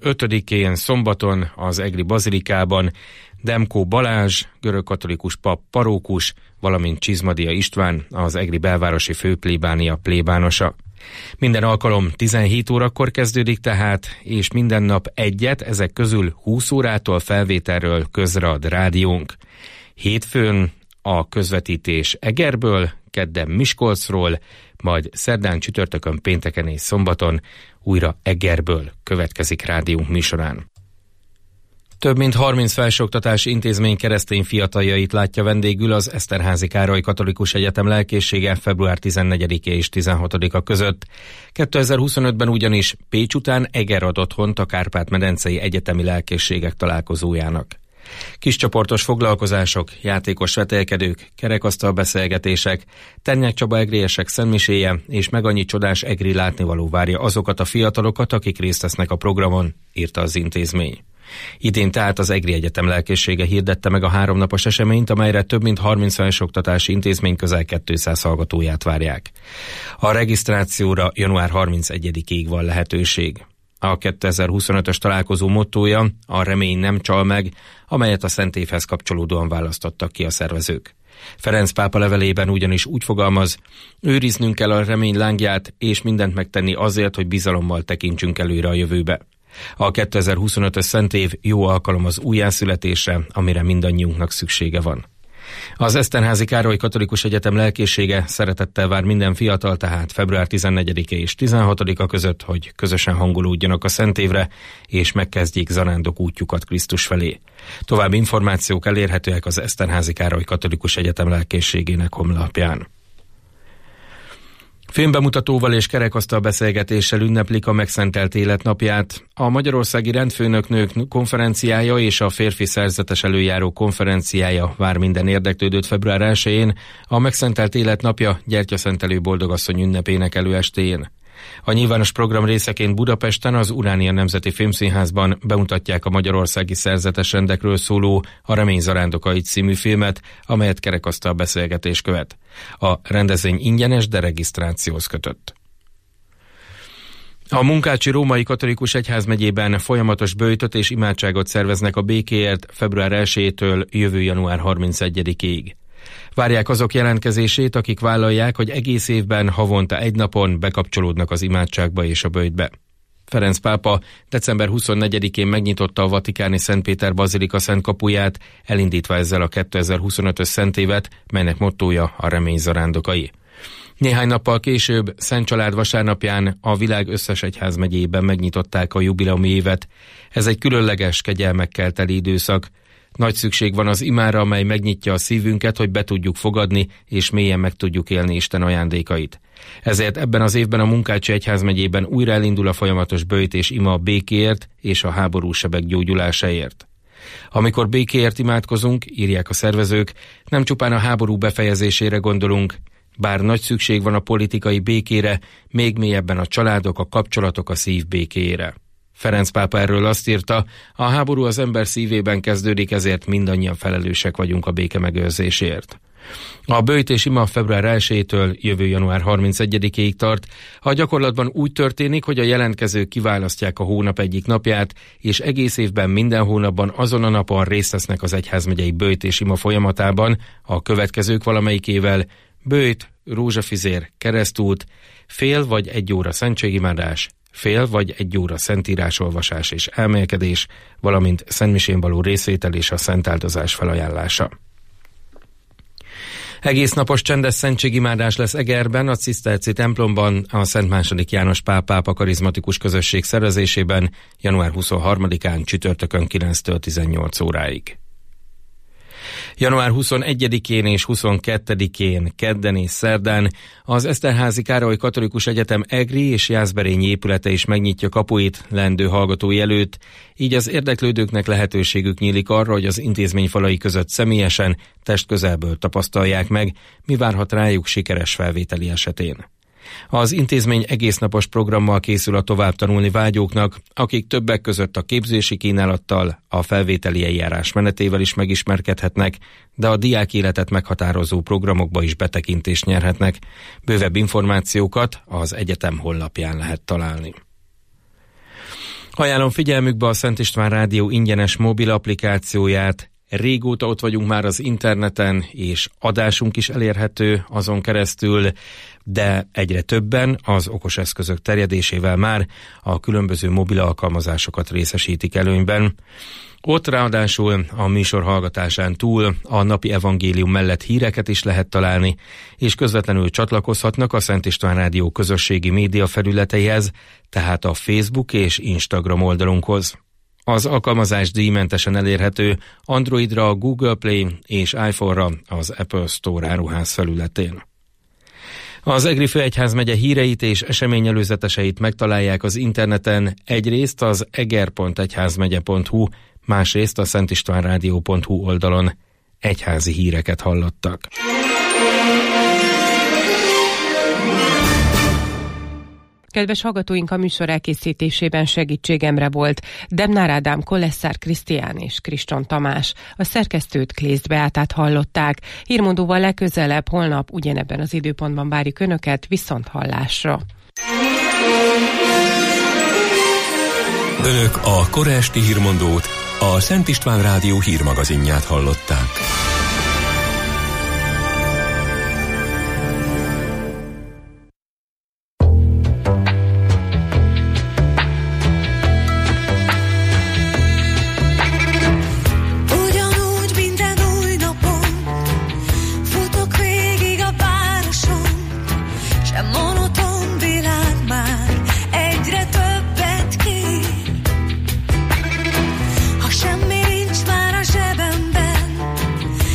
25-én szombaton az EGRI bazilikában Demkó Balázs, görögkatolikus pap parókus, valamint Csizmadia István, az EGRI belvárosi főplébánia plébánosa. Minden alkalom 17 órakor kezdődik tehát, és minden nap egyet, ezek közül 20 órától felvételről közread rádiónk. Hétfőn a közvetítés Egerből, kedden Miskolcról, majd szerdán, csütörtökön, pénteken és szombaton újra Egerből következik rádiónk műsorán. Több mint 30 felsőoktatási intézmény keresztény fiataljait látja vendégül az Eszterházy Károly Katolikus Egyetem lelkészsége február 14-e és 16-a között. 2025-ben ugyanis Pécs után Eger ad otthont a Kárpát-medencei egyetemi lelkészségek találkozójának. Kiscsoportos foglalkozások, játékos vetélkedők, kerekasztal beszélgetések, Ternyák Csaba egriesek szentmiséje és meg annyi csodás egri látnivaló várja azokat a fiatalokat, akik részt vesznek a programon, írta az intézmény. Idén tehát az EGRI Egyetem lelkészsége hirdette meg a 3 napos eseményt, amelyre több mint 30 felsőoktatási intézmény közel 200 hallgatóját várják. A regisztrációra január 31-ig van lehetőség. A 2025-ös találkozó mottója a remény nem csal meg, amelyet a Szent Évhez kapcsolódóan választottak ki a szervezők. Ferenc pápa levelében ugyanis úgy fogalmaz, őriznünk kell a remény lángját és mindent megtenni azért, hogy bizalommal tekintsünk előre a jövőbe. A 2025-ös Szent Év jó alkalom az újjászületésre, amire mindannyiunknak szüksége van. Az Eszterházy Károly Katolikus Egyetem lelkészsége szeretettel vár minden fiatal, tehát február 14-e és 16-a között, hogy közösen hangolódjanak a Szent Évre, és megkezdjék zarándok útjukat Krisztus felé. További információk elérhetőek az Eszterházy Károly Katolikus Egyetem lelkészségének honlapján. Filmbemutatóval és kerekasztal beszélgetéssel ünneplik a megszentelt életnapját. A Magyarországi Rendfőnöknők konferenciája és a férfi szerzetes előjáró konferenciája vár minden érdeklődőt február 1-én, a megszentelt életnapja Gyertyaszentelő Boldogasszony ünnepének előestéjén. A nyilvános program részeként Budapesten az Uránia Nemzeti Filmszínházban bemutatják a magyarországi szerzetes rendekről szóló A Remény zarándokait című filmet, amelyet kerekasztal beszélgetés követ. A rendezvény ingyenes, de regisztrációhoz kötött. A Munkácsi Római Katolikus Egyházmegyében folyamatos böjtöt és imádságot szerveznek a békéért február 1-től jövő január 31-ig. Várják azok jelentkezését, akik vállalják, hogy egész évben havonta egy napon bekapcsolódnak az imádságba és a böjtbe. Ferenc pápa december 24-én megnyitotta a vatikáni Szent Péter bazilika szent kapuját, elindítva ezzel a 2025-ös szentévet, melynek mottója a remény zarándokai. Néhány nappal később, Szent Család vasárnapján a világ összes egyházmegyében megnyitották a jubileumi évet. Ez egy különleges, kegyelmekkel teli időszak. Nagy szükség van az imára, amely megnyitja a szívünket, hogy be tudjuk fogadni, és mélyen meg tudjuk élni Isten ajándékait. Ezért ebben az évben a Munkácsi egyházmegyében újra elindul a folyamatos böjt és ima a békéért és a háborús sebek gyógyulásáért. Amikor békéért imádkozunk, írják a szervezők, nem csupán a háború befejezésére gondolunk, bár nagy szükség van a politikai békére, még mélyebben a családok, a kapcsolatok, a szív békéjére. Ferenc pápa erről azt írta, a háború az ember szívében kezdődik, ezért mindannyian felelősek vagyunk a béke megőrzésért. A böjt és ima február 1-től jövő január 31-ig tart. A gyakorlatban úgy történik, hogy a jelentkezők kiválasztják a hónap egyik napját, és egész évben minden hónapban azon a napon részt vesznek az egyházmegyei böjt és ima folyamatában, a következők valamelyikével: böjt, rózsafizér, keresztút, fél vagy egy óra szentségimádás, fél vagy egy óra szentírásolvasás és elmélkedés, valamint szentmisén való részvétel és a szentáldozás felajánlása. Egész napos csendes szentségimádás lesz Egerben, a Ciszterci templomban, a Szent II. János Pál pápa karizmatikus közösség szervezésében január 23-án csütörtökön 9-től 18 óráig. Január 21-én és 22-én, kedden és szerdán az Eszterházy Károly Katolikus Egyetem egri és jászberényi épülete is megnyitja kapuit leendő hallgatói előtt, így az érdeklődőknek lehetőségük nyílik arra, hogy az intézmény falai között személyesen, testközelből tapasztalják meg, mi várhat rájuk sikeres felvételi esetén. Az intézmény egésznapos programmal készül a tovább tanulni vágyóknak, akik többek között a képzési kínálattal, a felvételi eljárás menetével is megismerkedhetnek, de a diák életet meghatározó programokba is betekintést nyerhetnek. Bővebb információkat az egyetem honlapján lehet találni. Ajánlom figyelmükbe a Szent István Rádió ingyenes mobil applikációját. Régóta ott vagyunk már az interneten, és adásunk is elérhető azon keresztül, de egyre többen az okos eszközök terjedésével már a különböző mobil alkalmazásokat részesítik előnyben. Ott ráadásul a műsor hallgatásán túl a napi evangélium mellett híreket is lehet találni, és közvetlenül csatlakozhatnak a Szent István Rádió közösségi média felületeihez, tehát a Facebook és Instagram oldalunkhoz. Az alkalmazás díjmentesen elérhető Androidra a Google Play és iPhone-ra az Apple Store áruház felületén. Az Egri Főegyházmegye híreit és eseményelőzeteseit megtalálják az interneten, egyrészt az eger.egyházmegye.hu, másrészt a szentistvánrádió.hu oldalon. Egyházi híreket hallottak. Kedves hallgatóink, a műsor elkészítésében segítségemre volt Demnár Ádám, Kolesszár Krisztián és Kriston Tamás. A szerkesztőt Klészt Beátát hallották. Hírmondóval legközelebb holnap ugyanebben az időpontban várjuk Önöket, viszont hallásra. Önök a kora esti hírmondót, a Szent István Rádió hírmagazinját hallották. Semmi nincs már a zsebemben,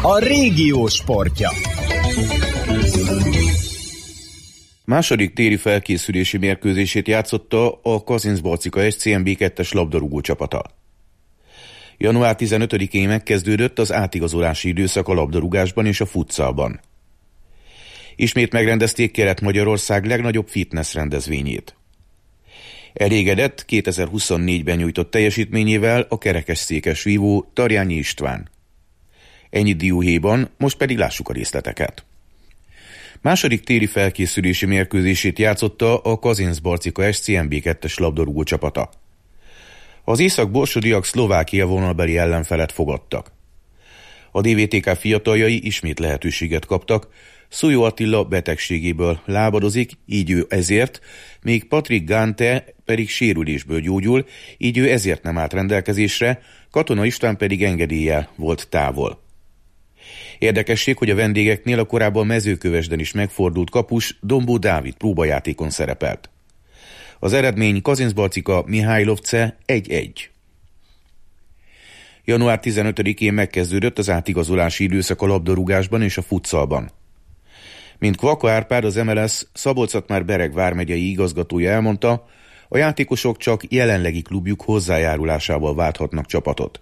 a régió sportja. Második téli felkészülési mérkőzését játszotta a Kazincbarcika SCMB 2-es labdarúgó csapata. Január 15-én megkezdődött az átigazolási időszak a labdarúgásban és a futszalban. Ismét megrendezték Kelet-Magyarország legnagyobb fitness rendezvényét. Elégedett 2024-ben nyújtott teljesítményével a kerekesszékes vívó Tarjányi István. Ennyi dióhéjban, most pedig lássuk a részleteket. Második téli felkészülési mérkőzését játszotta a Kazincbarcika SCMB 2-es labdarúgó csapata. Az észak-borsodiak Szlovákia vonalbeli ellenfelet fogadtak. A DVTK fiataljai ismét lehetőséget kaptak, Szújó Attila betegségéből lábadozik, így ő ezért, még Patrik Gante pedig sérülésből gyógyul, így ő ezért nem állt rendelkezésre, Katona István pedig engedéllyel volt távol. Érdekesség, hogy a vendégeknél a korábban Mezőkövesden is megfordult kapus Dombó Dávid próbajátékon szerepelt. Az eredmény Kazincbarcika Mihálylovce 1-1. Január 15-én megkezdődött az átigazolási időszak a labdarúgásban és a futszalban. Mint Kvaka Árpád, az MLS Szabolcs-Szatmár-Bereg vármegyei igazgatója elmondta, a játékosok csak jelenlegi klubjuk hozzájárulásával válthatnak csapatot.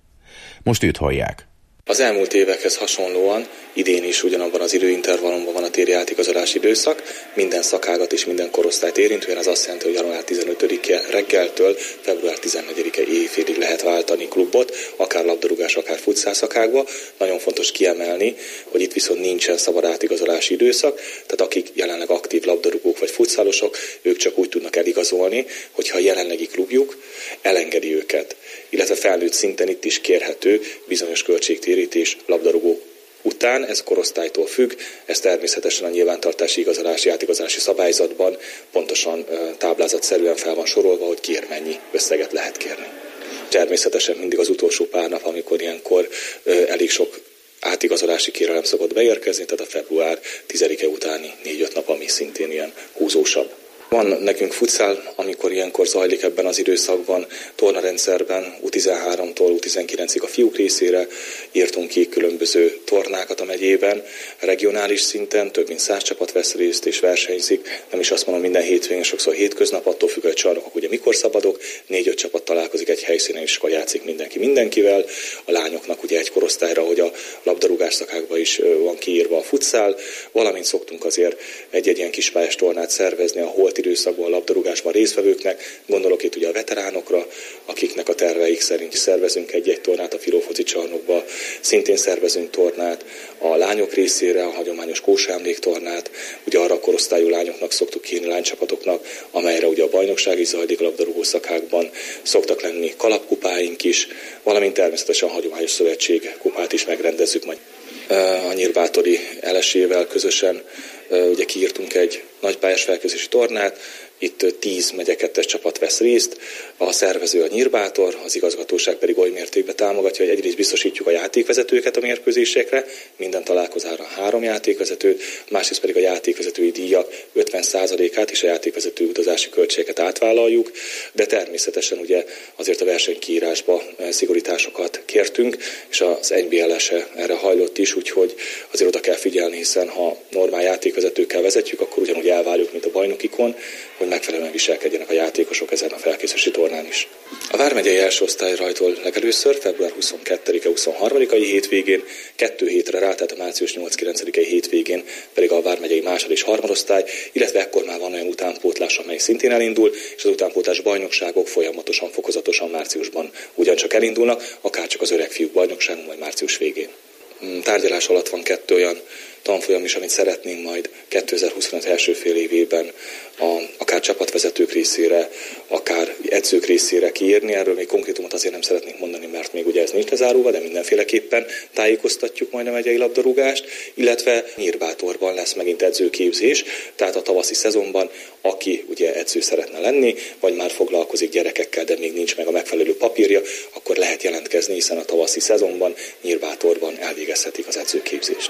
Most őt hallják. Az elmúlt évekhez hasonlóan idén is ugyanabban az időintervallumban van a téli átigazolási időszak, minden szakágat és minden korosztályt érintően, az azt jelenti, hogy január 15-e reggeltől február 14-e éjfélig lehet váltani klubot, akár labdarúgás, akár futszál szakákba. Nagyon fontos kiemelni, hogy itt viszont nincsen szabad átigazolási időszak, tehát akik jelenleg aktív labdarúgók vagy futszálosok, ők csak úgy tudnak eligazolni, hogyha a jelenlegi klubjuk elengedi őket, illetve felnőtt szinten itt is kérhető bizonyos költségtérítés labdarúgó után, ez korosztálytól függ, ez természetesen a nyilvántartási igazolási, átigazolási szabályzatban pontosan táblázatszerűen fel van sorolva, hogy kiért mennyi összeget lehet kérni. Természetesen mindig az utolsó pár nap, amikor ilyenkor elég sok átigazolási kérelem szokott beérkezni, tehát a február 10-e utáni 4-5 nap, ami szintén ilyen húzósabb. Van nekünk futszál, amikor ilyenkor zajlik ebben az időszakban, tornarendszerben U13-tól U19-ig a fiúk részére írtunk ki különböző tornákat a megyében, regionális szinten több mint 100 csapat vesz részt és versenyzik, nem is azt mondom minden hétvégén, sokszor hétköznap, attól függ, hogy a csarnokok ugye mikor szabadok, 4-5 csapat találkozik egy helyszínen, és akkor játszik mindenki mindenkivel, a lányoknak ugye egy korosztályra, hogy a labdarúgás szakákban is van kiírva a futszál, valamint szoktunk azért egy-egy ilyen kispályás tornát szervezni a holt időszakban a labdarúgásban résztvevőknek, gondolok itt ugye a veteránokra, akiknek a terveik szerint szervezünk egy-egy tornát a Filófoci csarnokba, szintén szervezünk tornát a lányok részére, a hagyományos kósemléktornát, ugye arra a korosztályú lányoknak szoktuk kérni, lánycsapatoknak, amelyre ugye a bajnokság is zajlik a labdarúgó szakákban, szoktak lenni kalapkupáink is, valamint természetesen a hagyományos szövetség kupát is megrendezzük majd. A Nyírbátori LS-ével közösen ugye kiírtunk egy nagypályás felkészülési tornát, itt 10 megye 2-es csapat vesz részt, a szervező a Nyírbátor, az igazgatóság pedig oly mértékben támogatja, hogy egyrészt biztosítjuk a játékvezetőket a mérkőzésekre, minden találkozára 3 játékvezető, másrészt pedig a játékvezetői díjak 50%-át és a játékvezető utazási költségeket átvállaljuk, de természetesen ugye azért a versenykiírásba szigorításokat kértünk, és az NBL-e erre hajlott is, úgyhogy azért oda kell figyelni, hiszen ha normál játékvezetőkkel vezetjük, akkor ugyanúgy elvárjuk, mint a bajnokikon, hogy megfelelően viselkedjenek a játékosok ezen a felkészülési tornán is. A vármegyei első osztály rajtol legelőször február 22-e 23-ai hétvégén, 2 hétre rá, tehát a március 8-9-ei hétvégén pedig a vármegyei másod és harmadosztály, illetve ekkor már van olyan utánpótlás, amely szintén elindul, és az utánpótlás bajnokságok folyamatosan, fokozatosan márciusban ugyancsak elindulnak, akár csak az öreg fiúk bajnokság, majd március végén. Tárgyalás alatt van 2 olyan tanfolyam is, amit szeretnénk majd 2025 első fél évében akár csapatvezetők részére, akár edzők részére kiírni. Erről még konkrétumot azért nem szeretnénk mondani, mert még ugye ez nincs lezárulva, de mindenféleképpen tájékoztatjuk majd a megyei labdarúgást, illetve Nyírbátorban lesz megint edzőképzés, tehát a tavaszi szezonban, aki ugye edző szeretne lenni, vagy már foglalkozik gyerekekkel, de még nincs meg a megfelelő papírja, akkor lehet jelentkezni, hiszen a tavaszi szezonban Nyírbátorban elvégezhetik az edzőképzést.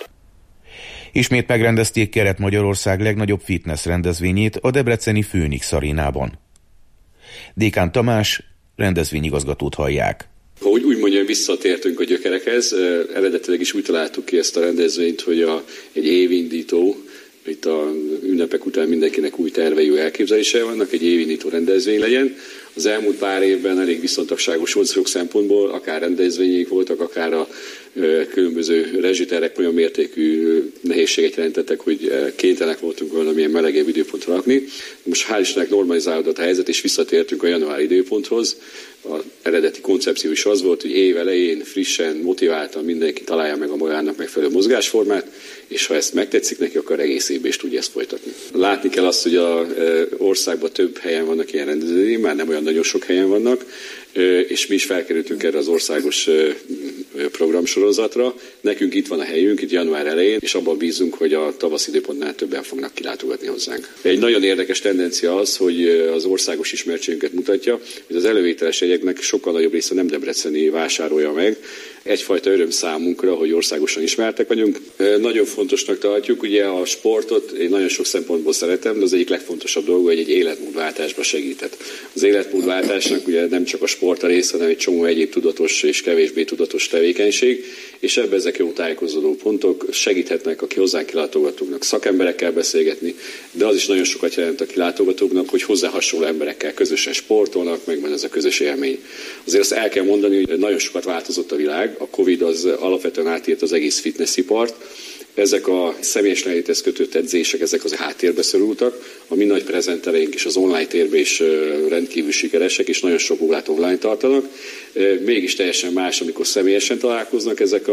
Ismét megrendezték Kelet-Magyarország legnagyobb fitness rendezvényét a debreceni Phoenix arénában. Dékán Tamás rendezvényigazgatót hallják. Hogy úgy mondjam, visszatértünk a gyökerekhez. Eredetileg is úgy találtuk ki ezt a rendezvényt, hogy egy évindító, itt a ünnepek után mindenkinek új tervei, elképzelései vannak, egy évindító rendezvény legyen. Az elmúlt pár évben elég viszontagságos volt sok szempontból, akár rendezvények voltak, akár a különböző rezsiterek olyan mértékű nehézséget jelentettek, hogy kénytelenek voltunk valamilyen melegebb időpontra lakni. Most hál' Istennek normalizálódott a helyzet, és visszatértünk a januári időponthoz. Az eredeti koncepció is az volt, hogy év elején frissen, motiváltan mindenki találja meg a magának megfelelő mozgásformát, és ha ezt megtetszik neki, akkor egész évben is tudja ezt folytatni. Látni kell azt, hogy az országban több helyen vannak ilyen rendezvények, már nem olyan nagyon sok helyen vannak, és mi is felkerültünk erre az országos programsorozatra. Nekünk itt van a helyünk, itt január elején, és abban bízunk, hogy a tavasz időpontnál többen fognak kilátogatni hozzánk. Egy nagyon érdekes tendencia az, hogy az országos ismertségünket mutatja, hogy az elővételes jegyeknek sokkal nagyobb része nem debreceni vásárolja meg. Egyfajta öröm számunkra, hogy országosan ismertek vagyunk. Nagyon fontosnak tartjuk, ugye a sportot én nagyon sok szempontból szeretem, de az egyik legfontosabb dolga, hogy egy életmódváltásba segített. Az életmódváltásnak ugye nem csak a sport a része, hanem egy csomó egyéb tudatos és kevésbé tudatos tevékenység, és ebben ezek jó tájékozódó pontok, segíthetnek a hozzánk kilátogatóknak szakemberekkel beszélgetni, de az is nagyon sokat jelent a kilátogatóknak, hogy hozzá hasonló emberekkel közösen sportolnak, megvan ez a közös élmény. Azért azt el kell mondani, hogy nagyon sokat változott a világ, a Covid az alapvetően átért az egész fitnessipart. Ezek a személyes lehetőhez kötött edzések, ezek az háttérbe szorultak. A mi nagy prezentereink is az online térben is rendkívül sikeresek, és nagyon sok órát online tartanak. Mégis teljesen más, amikor személyesen találkoznak ezek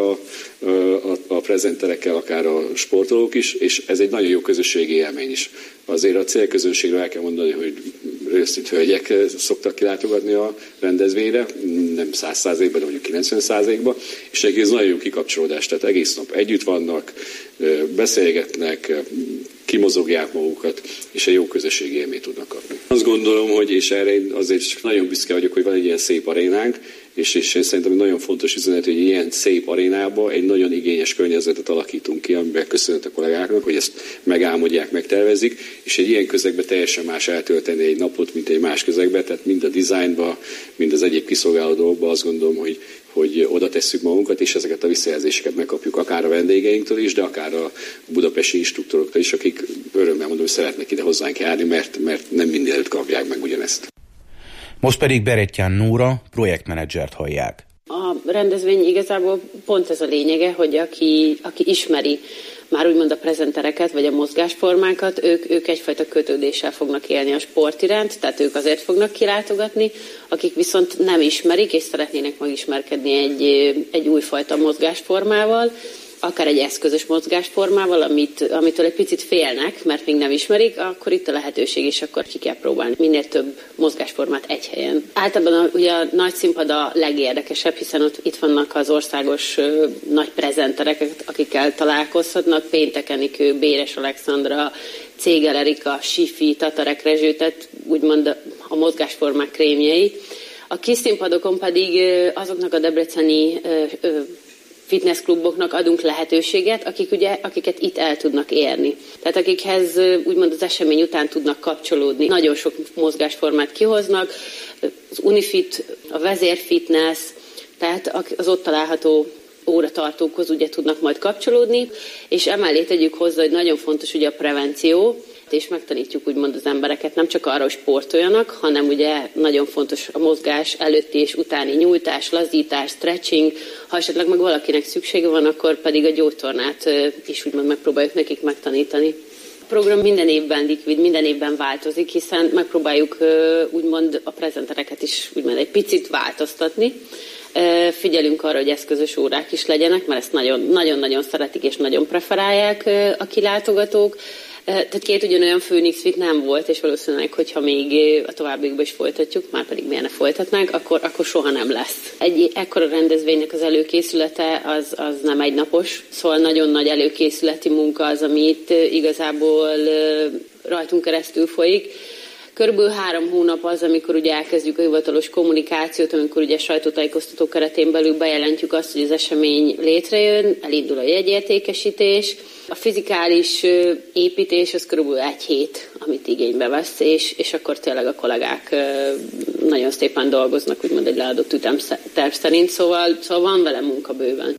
a prezenterekkel, akár a sportolók is, és ez egy nagyon jó közösségi élmény is. Azért a célközönségről el kell mondani, hogy őszint hölgyek szoktak kilátogatni a rendezvényre, nem 100%-ban, de mondjuk 90%-ban, és ez nagyon jó kikapcsolódás, tehát egész nap együtt vannak, beszélgetnek, kimozogják magukat, és egy jó közösségi élményt tudnak kapni. Azt gondolom, hogy és erre én azért nagyon büszke vagyok, hogy van egy ilyen szép arénánk, és én szerintem nagyon fontos üzenet, hogy ilyen szép arénában egy nagyon igényes környezetet alakítunk ki, amiben köszönhet a kollégáknak, hogy ezt megálmodják, megtervezik, és egy ilyen közegben teljesen más eltölteni egy napot, mint egy más közegben, tehát mind a dizájnba, mind az egyéb kiszolgáló dolgokban azt gondolom, hogy oda tesszük magunkat, és ezeket a visszajelzéseket megkapjuk akár a vendégeinktől is, de akár a budapesti instruktoroktól is, akik örömmel mondom, hogy szeretnek ide hozzánk járni, mert nem mindenütt kapják meg ugyanezt. Most pedig Berettyán Nóra, projektmenedzsert hallják. A rendezvény igazából pont ez a lényege, hogy aki ismeri már úgymond a prezentereket, vagy a mozgásformákat, ők egyfajta kötődéssel fognak élni a sport iránt, tehát ők azért fognak kilátogatni, akik viszont nem ismerik, és szeretnének megismerkedni egy újfajta mozgásformával, akár egy eszközös mozgásformával, amitől egy picit félnek, mert még nem ismerik, akkor itt a lehetőség, és akkor ki kell próbálni minél több mozgásformát egy helyen. Általában ugye a nagy színpad a legérdekesebb, hiszen itt vannak az országos nagy prezenterek, akikkel találkozhatnak, Péntek Enikő, Béres Alexandra, Cégel Erika, Sifi, Tatarek Rezső, tehát úgymond a mozgásformák krémjei. A kis színpadokon pedig azoknak a debreceni fitnesskluboknak adunk lehetőséget, akiket itt el tudnak érni. Tehát akikhez úgymond az esemény után tudnak kapcsolódni. Nagyon sok mozgásformát kihoznak, az Unifit, a vezérfitness, tehát az ott található óratartókhoz ugye tudnak majd kapcsolódni, és emellé tegyük hozzá, hogy nagyon fontos ugye a prevenció, és megtanítjuk úgymond az embereket nem csak arra, hogy sportoljanak, hanem ugye nagyon fontos a mozgás előtti és utáni nyújtás, lazítás, stretching, ha esetleg meg valakinek szüksége van, akkor pedig a gyógytornát is úgymond megpróbáljuk nekik megtanítani. A program minden évben likvid, minden évben változik, hiszen megpróbáljuk úgymond a prezentereket is úgymond egy picit változtatni. Figyelünk arra, hogy eszközös órák is legyenek, mert ezt nagyon-nagyon szeretik és nagyon preferálják a kilátogatók. Tehát két ugyanolyan Phoenix Fit nem volt, és valószínűleg, hogyha még a továbbiakban is folytatjuk, már pedig miért ne folytatnánk, akkor soha nem lesz. Egy ekkora rendezvénynek az előkészülete az nem egynapos, szóval nagyon nagy előkészületi munka az, ami itt igazából rajtunk keresztül folyik. Körülbelül 3 hónap az, amikor ugye elkezdjük a hivatalos kommunikációt, amikor ugye sajtótájékoztató keretén belül bejelentjük azt, hogy az esemény létrejön, elindul a jegyértékesítés. A fizikális építés az körülbelül 1 hét, amit igénybe vesz, és akkor tényleg a kollégák nagyon szépen dolgoznak, úgymond egy leadott ütemterv szerint, szóval van vele munka bőven.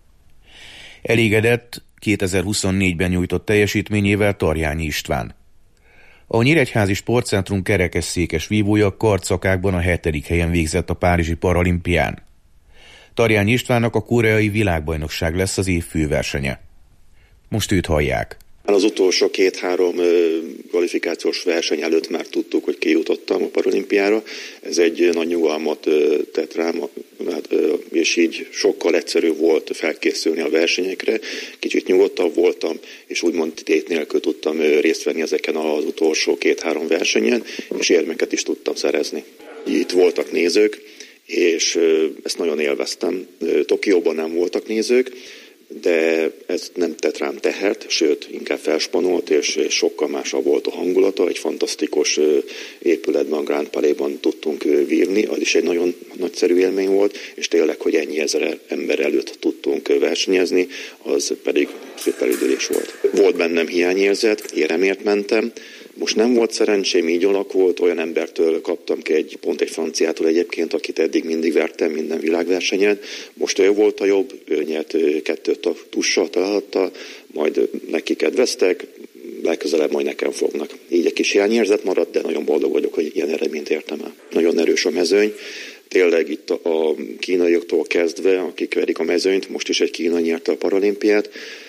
Elégedett 2024-ben nyújtott teljesítményével Tarjányi István. A Nyíregyházi Sportcentrum kerekesszékes vívója kartszakákban a 7. helyen végzett a párizsi paralimpián. Tarjányi Istvánnak a koreai világbajnokság lesz az év főversenye. Most őt hallják. Az utolsó 2-3 kvalifikációs verseny előtt már tudtuk, hogy kijutottam a paralimpiára. Ez egy nagy nyugalmat tett rám, és így sokkal egyszerűbb volt felkészülni a versenyekre. Kicsit nyugodtabb voltam, és úgymond tét nélkül tudtam részt venni ezeken az utolsó 2-3 versenyen, és érmeket is tudtam szerezni. Itt voltak nézők, és ezt nagyon élveztem. Tokióban nem voltak nézők, de ez nem tett rám tehert, sőt, inkább felspanolt, és sokkal másabb volt a hangulata. Egy fantasztikus épületben, a Grand Palais-ban tudtunk vívni, az is egy nagyon nagyszerű élmény volt, és tényleg, hogy ennyi ezer ember előtt tudtunk versenyezni, az pedig szuperüdülés volt. Volt bennem hiányérzet, éremért mentem. Most nem volt szerencsém, így alakult, olyan embertől kaptam ki pont egy franciától egyébként, akit eddig mindig vertem minden világversenyen. Most ő volt a jobb, ő nyert 2 tussal találta, majd neki kedveztek, legközelebb majd nekem fognak. Így egy kis hiányérzet maradt, de nagyon boldog vagyok, hogy ilyen eredményt értem el. Nagyon erős a mezőny. Tényleg itt a kínaiaktól kezdve, akik verik a mezőnyt, most is egy kínai nyerte a paralimpiát,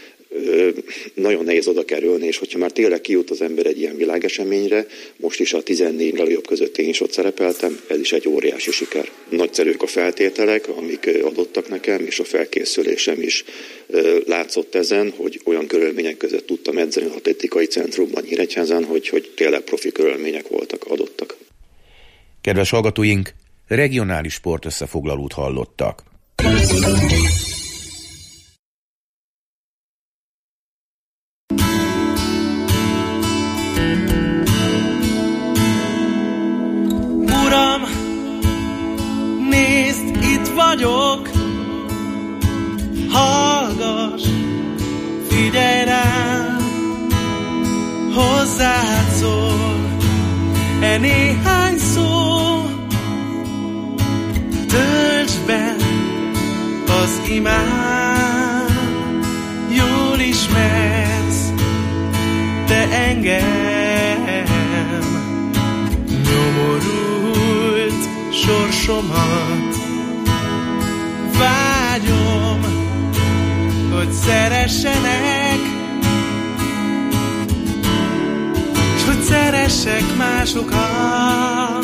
nagyon nehéz oda kerülni, és hogyha már tényleg kijut az ember egy ilyen világeseményre, most is a 14 legjobb között én is ott szerepeltem, ez is egy óriási siker. Nagyszerűek a feltételek, amik adottak nekem, és a felkészülésem is látszott ezen, hogy olyan körülmények között tudtam edzeni az atletikai centrumban Nyíregyházán, hogy tényleg profi körülmények voltak, adottak. Kedves hallgatóink, regionális sportösszefoglalót hallottak. Vagyok, hallgass, figyelj rám, hozzád szól néhány szó, töltsd be az imám, jól ismersz te engem, nyomorult sorsomat. Vágyom, hogy szeressenek, s hogy szeressek másokat.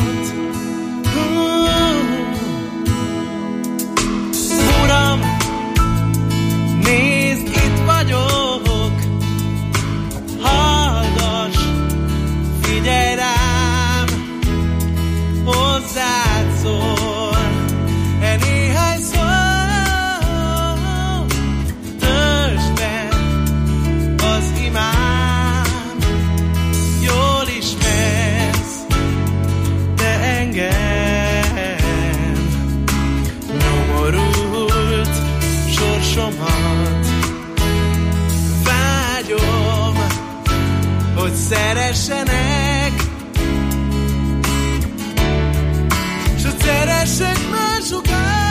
Uram, nézd, itt vagyok, hallgass, figyelj rám, hozzád szól néhány szó. Vágyom, hogy szeressenek, s hogy szeressek másokat.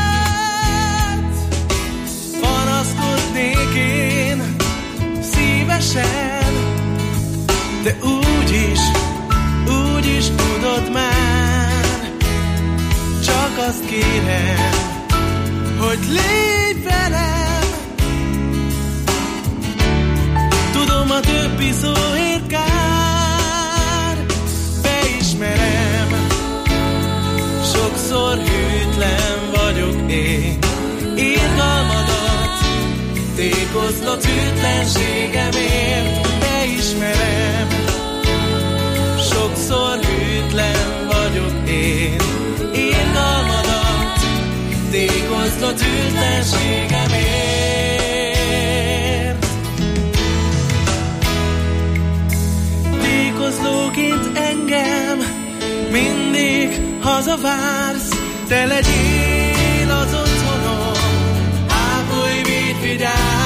Panaszkodnék én szívesen, de úgy is tudod már. Csak azt kérem, hogy légy velem. Tudom, a többi szóért kár, beismerem, sokszor hűtlen vagyok én. Irgalmadat tékozlott hűtlenségemért, beismerem, sokszor hűtlen vagyok én. Irgalmadat tékozlott hűtlenségemért. Tékozlóként engem mindig hazavársz, te legyél az otthonom, ápolj, védj, vigyázz.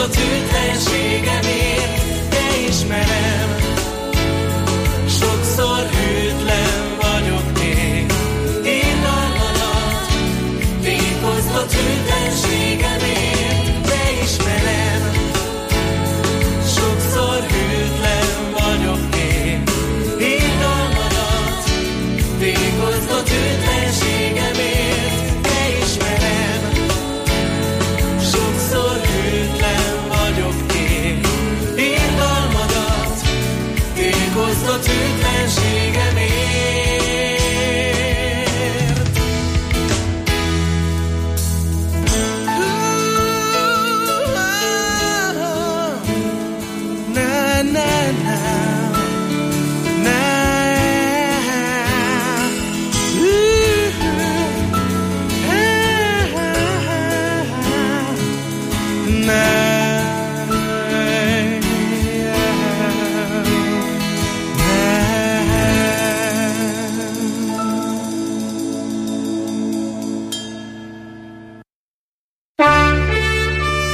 hűtlenségemért, te ismerem. Sokszor